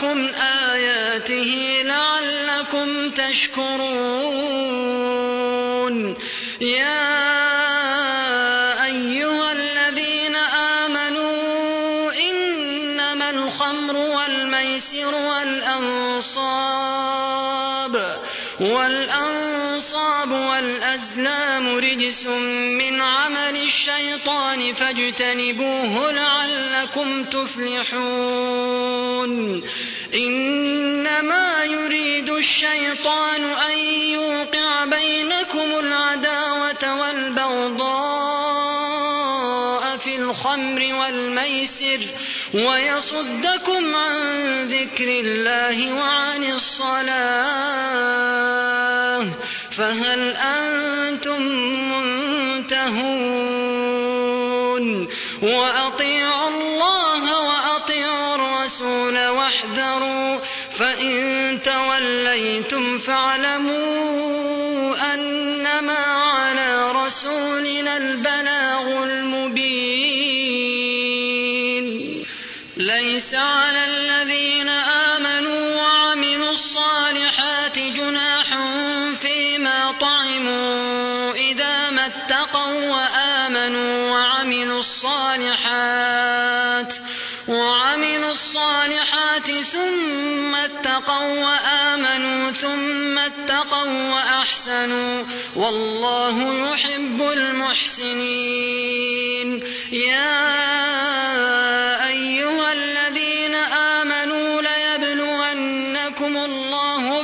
لكم آياته لعلكم تشكرون. يا أيها الذين آمنوا إنما الخمر والميسر والأنصاب والأزلام رجس من عمل الشيطان فاجتنبوه لعلكم تفلحون. إنما يريد الشيطان أن يوقع بينكم العداوة والبغضاء في الخمر والميسر ويصدكم عن ذكر الله وعن الصلاة فهل أنتم منتهون؟ وأطيعوا الله وأطيعوا الرسول واحذروا فإن توليتم فاعلموا أنما على رسولنا البلاغ المبين. ليس على الذين آمنوا وعملوا الصالحات جناح فيما طعموا إذا ما اتقوا وآمنوا وعملوا الصالحات ثم اتقوا وآمنوا ثم اتقوا وأحسنوا والله يحب المحسنين. يا أيها الذين آمنوا ليبلونكم الله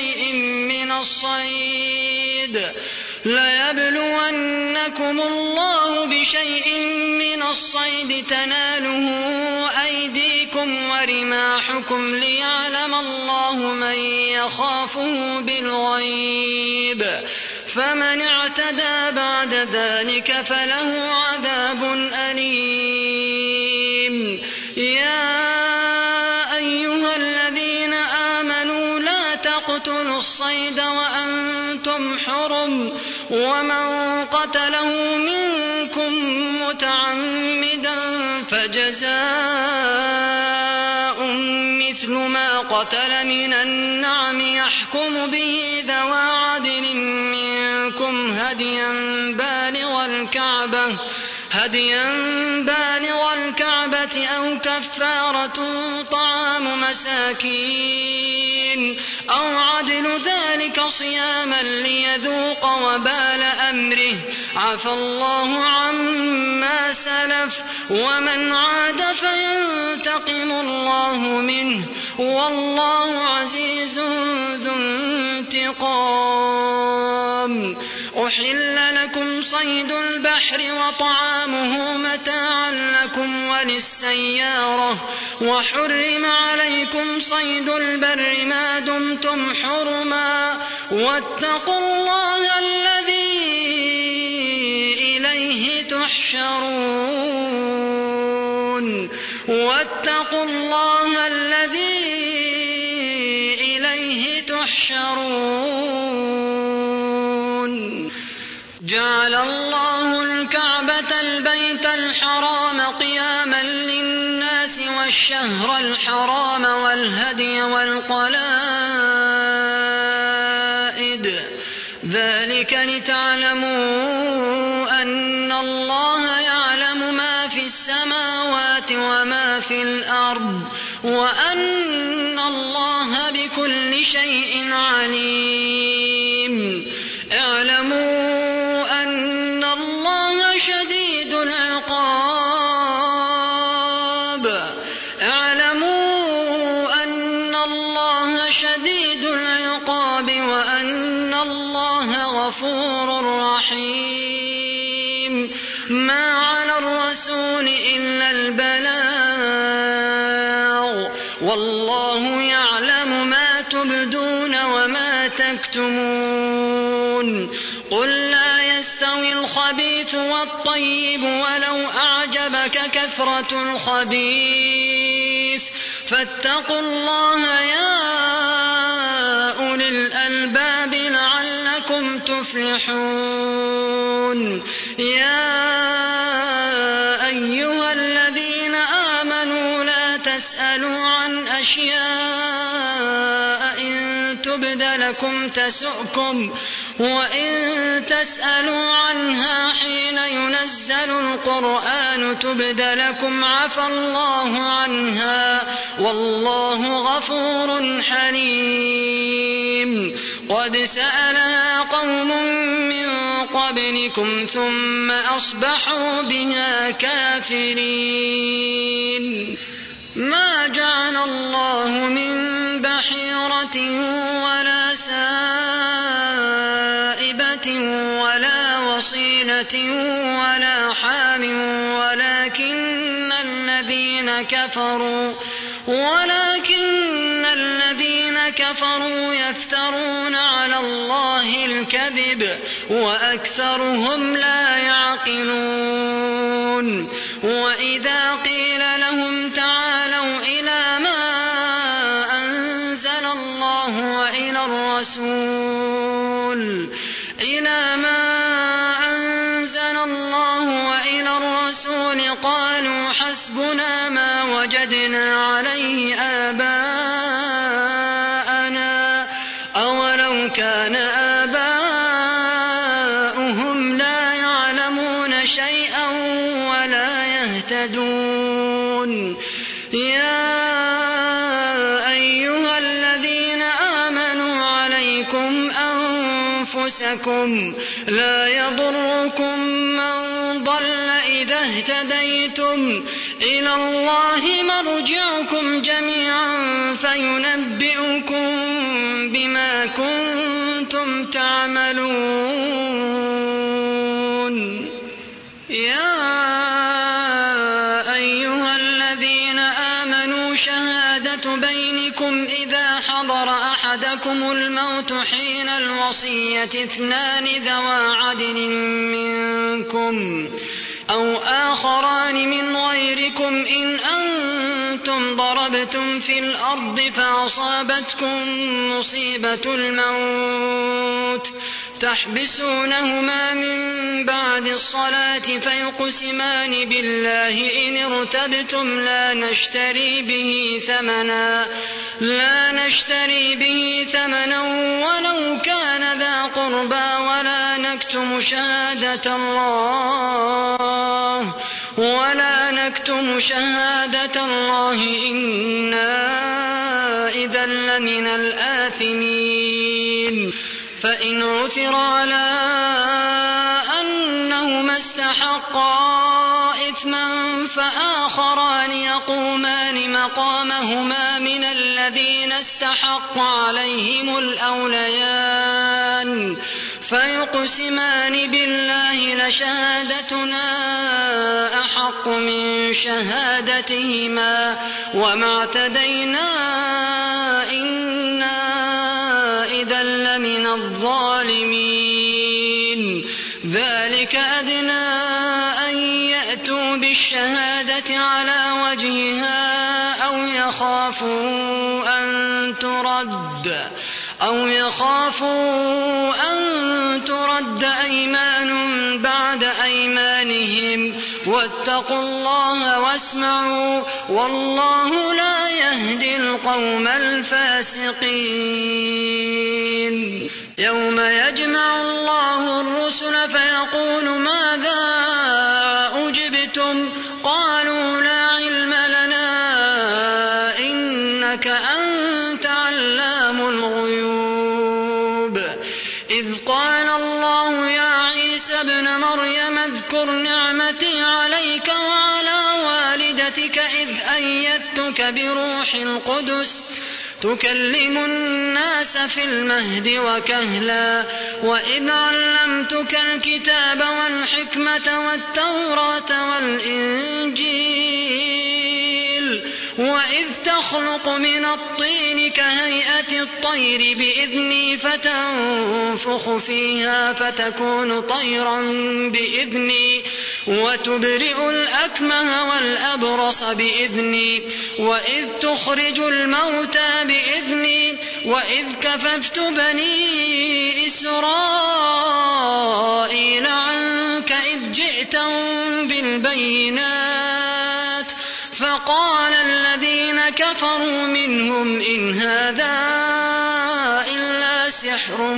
بشيء من الصيد تناله أيديكم ورماحكم ليعلم الله من يخافه بالغيب فمن اعتدى بعد ذلك فله عذاب أليم. يا أيها الذين آمنوا لا تقتلوا الصيد وأنتم حرم ومن قتله منكم متعمدا فجزاء مثل ما قتل من النعم يحكم به ذوى عدل منكم هديا بالغ الكعبة أو كفارة طعام مساكين أو عدل ذلك صياما ليذوق وبال أمره عفى الله عما سلف ومن عاد فينتقم الله منه والله عزيز ذو انتقام. أحل لكم صيد البحر وطعامه متاعا لكم وللسيارة وحرم عليكم صيد البر ما دمتم حرما واتقوا الله الذي إليه تحشرون. جعل الله الكعبة البيت الحرام قياما للناس والشهر الحرام والهدي والقلائد ذلك لتعلموا أن الله يعلم ما في السماوات وما في الأرض وأن الله بكل شيء عليم. اعلموا أن الله شديد العقاب وأن الله غفور رحيم. ما على الرسول إلا البلاغ والله يعلم ما تبدون وما تكتمون. قل لا يستوي الخبيث والطيب ولو أعجبك كثرة الخبيث فاتقوا الله يا أولي الألباب لعلكم تفلحون. يا أيها الذين آمنوا لا تسألوا عن أشياء إن تبد لكم تسؤكم وإن تسألوا عنها حين ينزل القرآن تبد لكم عفى الله عنها والله غفور حليم. قد سألها قوم من قبلكم ثم أصبحوا بها كافرين. ما جعل الله من بحيرة ولا سائبة ولا وصيلة ولا حام ولكن الذين كفروا يفترون على الله الكذب وأكثرهم لا يعقلون. وإذا قيل لهم تعالوا إلى ما أنزل الله وإلى الرسول قالوا حسبنا ما وجدنا عليه آباءنا أولو كان آباؤهم لا يعلمون شيئا ولا يهتدون. يا أيها الذين آمنوا عليكم أنفسكم لا يضركم من ضل إذا اهتديتم إلى الله مرجعكم جميعا فينبئكم بما كنتم تعملون. يا أيها الذين آمنوا شهادة بينكم إذا حضر أحدكم الموت حين الوصية 2 ذوى عدل منكم أو آخران من غيركم إن أنتم ضربتم في الأرض فأصابتكم مصيبة الموت تحبسونهما من بعد الصلاة فيقسمان بالله إن ارتبتم لا نشتري به ثمنا ولو كان ذا قربى ولا نكتم شهادة الله إنا إذا لمن الآثمين. فإن عثر على أنهما استحقا إثما فآخران يقومان مقامهما من الذين استحق عليهم الأوليان فيقسمان بالله لشهادتنا أحق من شهادتهما وما اعتدينا إنا إذا لمن الظالمين. ذلك أدنى أن يأتوا بالشهادة على وجهها أو يخافوا أن ترد أيمان بعد أيمانهم واتقوا الله واسمعوا والله لا يهدي القوم الفاسقين. يوم يجمع الله الرسل فيقول ماذا أجبتم قالوا لا علم لنا إنك أنت علام الغيوب. إذ قال الله يا عيسى ابن مريم اذكر نعمتي عليك وعلى والدتك إذ أيدتك بروح القدس تكلم الناس في المهد وكهلا وإذ علمتك الكتاب والحكمة والتوراة والإنجيل وإذ تخلق من الطين كهيئة الطير بإذني فتنفخ فيها فتكون طيرا بإذني وتبرئ الأكمه والأبرص بإذني وإذ تخرج الموتى بإذني وإذ كففت بني إسرائيل عنك إذ جئتهم بالبينات فقال الذين كفروا منهم إن هذا إلا سحر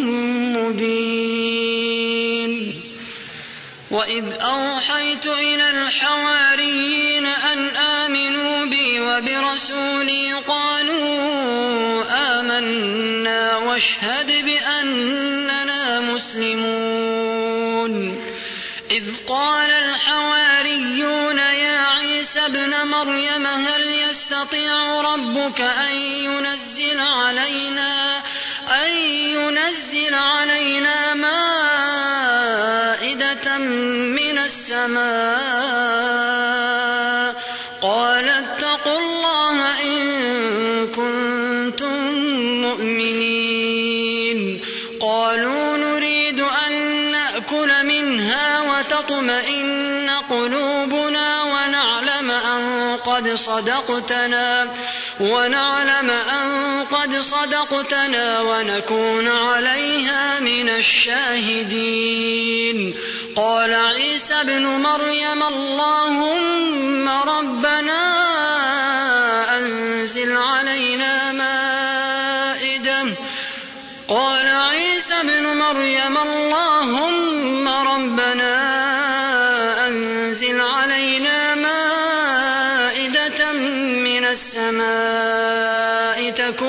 مبين. وإذ أوحيت إلى الحواريين أن آمنوا بي وبرسولي قالوا آمنا واشهد بأننا مسلمون. إذ قال الحواريون يا عيسى ابن مريم هل يستطيع ربك أن ينزل علينا مائدة من السماء؟ قال اتقوا الله إن كنتم مؤمنين. قالوا نريد أن نأكل منها وتطمئن قلوبنا ونعلم أن قد صدقتنا ونكون عليها من الشاهدين. قال عيسى ابن مريم اللهم ربنا أنزل علينا مائدة من السماء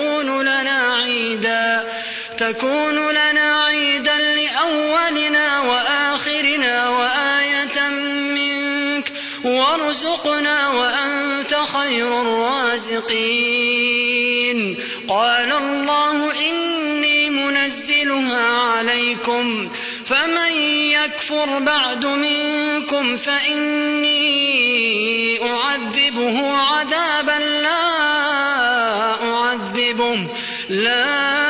تكون لنا عيدا لأولنا وآخرنا وآية منك وارزقنا وأنت خير الرازقين. قال الله إني منزلها عليكم فمن يكفر بعد منكم فإني أعذبه عذابا لا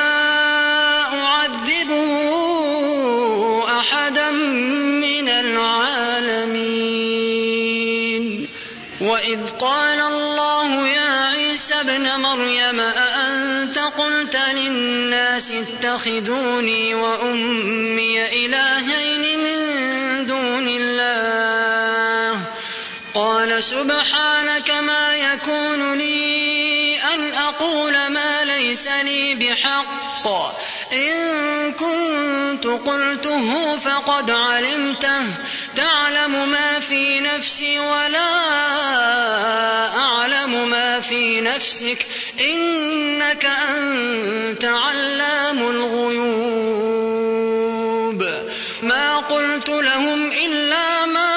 أعذبه أحدا من العالمين. وإذ قال الله يا عيسى ابن مريم أأنت قلت للناس اتخذوني وأمي إلهين من دون الله؟ قال سبحانك ما يكون لي أن أقول ما ليس لي بحق، إن كنت قلته فقد علمته، تعلم ما في نفسي ولا أعلم ما في نفسك، إنك أنت علام الغيوب. ما قلت لهم إلا ما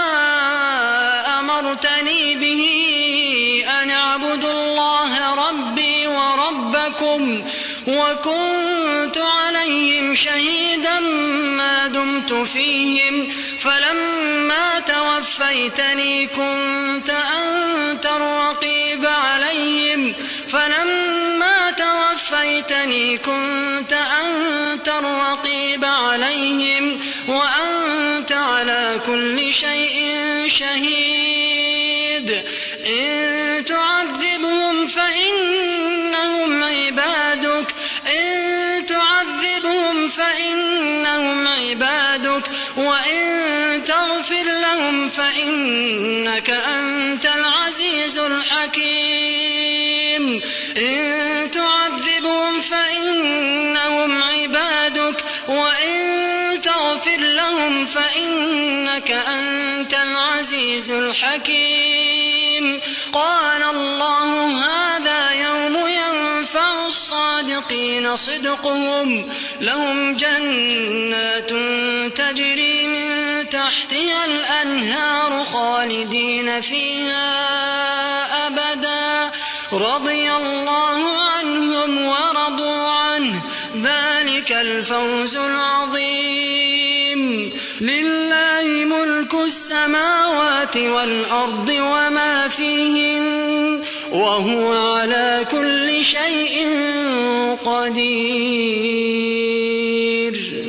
أمرتني به أن اعبدوا الله ربي وربكم، وكنت عليهم شهيدا ما دمت فيهم، فلما توفيتني كنت أنت الرقيب عليهم وأنت على كل شيء شهيد. إن تعذبهم فإنهم عبادك وإن تغفر لهم فإنك أنت العزيز الحكيم. إن تعذبهم فإنهم عبادك وإن تغفر لهم فإنك أنت العزيز الحكيم. قال الله هذا يوم ينفع الصادقين صدقهم، لهم جنات تجري من تحتها الأنهار خالدين فيها أبدا، رضي الله عنهم ورضوا عنه، ذلك الفوز العظيم. لله ملك السماوات والأرض وما فيهن، وهو على كل شيء قدير.